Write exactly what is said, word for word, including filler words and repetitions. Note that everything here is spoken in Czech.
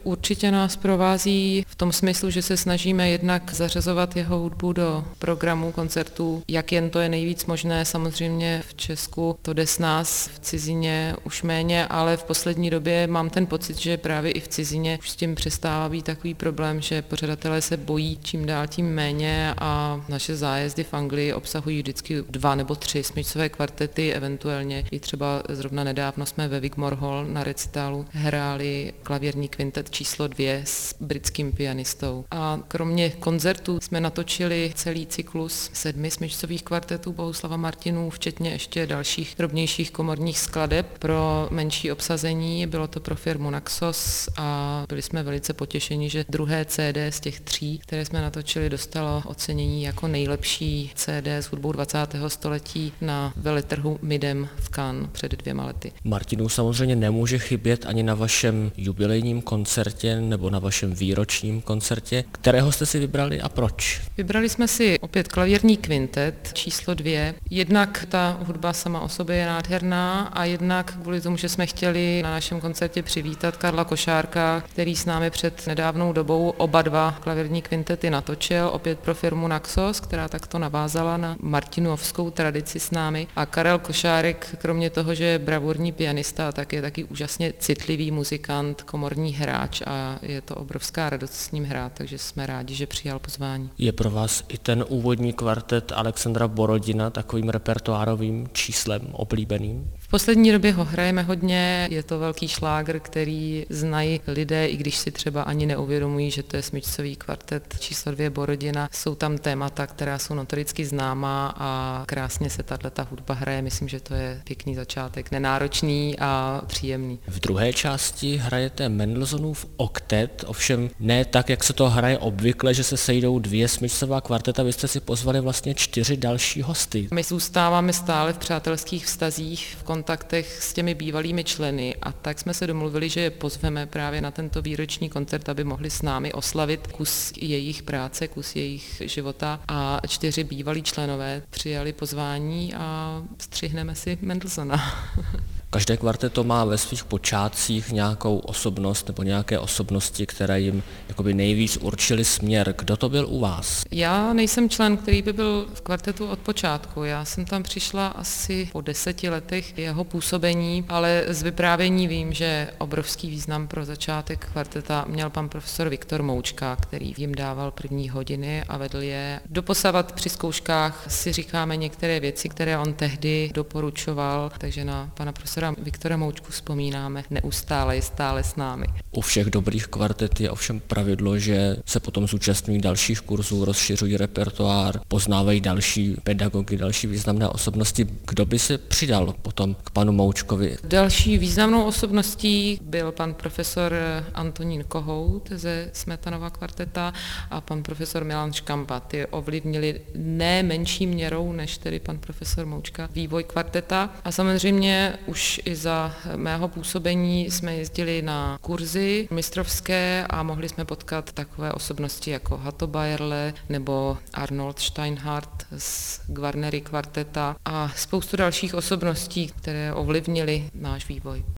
Určitě nás provází v tom smyslu, že se snažíme jednak zařazovat jeho hudbu do programu koncertů, jak jen to je nejvíc možné. Samozřejmě v Česku to jde s nás, v cizině už méně, ale v poslední době mám ten pocit, že právě i v cizině už s tím přestává být takový problém, že pořadatelé se bojí čím dál tím méně a naše zájezdy v Anglii obsahují vždycky dva nebo tři smyčcové kvartety, eventuálně i třeba zrovna nedávno jsme ve Wigmore Hall na recitálu hráli klavírní kvintet číslo dvě s britským pianistou. A kromě koncertů jsme natočili celý cyklus sedmi smyčcových kvartetů Bohuslava Martinů, včetně ještě dalších drobnějších komorních skladeb pro menší obsazení. Bylo to pro firmu Naxos a byli jsme velice potěšeni, že druhé C D z těch tří, které jsme natočili, dostalo ocenění jako nejlepší C D s hudbou dvacátého století na veletrhu Midem v Cannes před dvěma lety. Martinů samozřejmě nemůže chybět ani na vašem jubilejním koncertě nebo na vašem výročním koncertě. Kterého jste si vybrali a proč? Vybrali jsme si opět klavírní kvintet číslo dvě. Jednak ta hudba sama o sobě je nádherná a jednak kvůli tomu, že jsme chtěli na našem koncertě přivítat Karla Košárka, který s námi před nedávnou dobou oba dva klavírní kvintety natočil, opět pro firmu Naxos, která takto navázala na martinovskou tradici s námi. A Karel Košárek, kromě toho, že je bravurní pianista, tak je taky úžasně citlivý muzikant, komorní hráč a je to obrovská radost s ním hrát, takže jsme rádi, že přijal pozvání. Je pro vás i ten úvodní kvartet Alexandra Borodina takovým repertoárovým číslem oblíbeným? V poslední době ho hrajeme hodně, je to velký šlágr, který znají lidé, i když si třeba ani neuvědomují, že to je smyčcový kvartet číslo dvě Borodina. Jsou tam témata, která jsou notoricky známá a krásně se tato hudba hraje. Myslím, že to je pěkný začátek, nenáročný a příjemný. V druhé části hrajete Mendelssohnův oktet, ovšem ne tak, jak se to hraje obvykle, že se sejdou dvě smyčcová kvarteta, vy jste si pozvali vlastně čtyři další hosty. My zůstáváme stále v přátelských vztazích, v kontaktech s těmi bývalými členy a tak jsme se domluvili, že je pozveme právě na tento výroční koncert, aby mohli s námi oslavit kus jejich práce, kus jejich života a čtyři bývalí členové přijali pozvání a střihneme si Mendelssohna. Každé kvarteto má ve svých počátcích nějakou osobnost nebo nějaké osobnosti, které jim jakoby nejvíc určili směr. Kdo to byl u vás? Já nejsem člen, který by byl v kvartetu od počátku. Já jsem tam přišla asi po deseti letech jeho působení, ale z vyprávění vím, že obrovský význam pro začátek kvarteta měl pan profesor Viktor Moučka, který jim dával první hodiny a vedl je. Doposavat při zkouškách si říkáme některé věci, které on tehdy doporučoval, takže na pana profesora Viktora Moučku vzpomínáme neustále, je stále s námi. U všech dobrých kvartet je ovšem pravidlo, že se potom zúčastňují dalších kurzů, rozšiřují repertoár, poznávají další pedagogy, další významné osobnosti. Kdo by se přidal potom k panu Moučkovi? Další významnou osobností byl pan profesor Antonín Kohout ze Smetanova kvarteta a pan profesor Milan Škampa. Ty ovlivnili ne menší měrou než tedy pan profesor Moučka vývoj kvarteta a samozřejmě už i za mého působení jsme jezdili na kurzy mistrovské a mohli jsme potkat takové osobnosti jako Hato Bayerle nebo Arnold Steinhardt z Guarnery kvarteta a spoustu dalších osobností, které ovlivnily náš vývoj.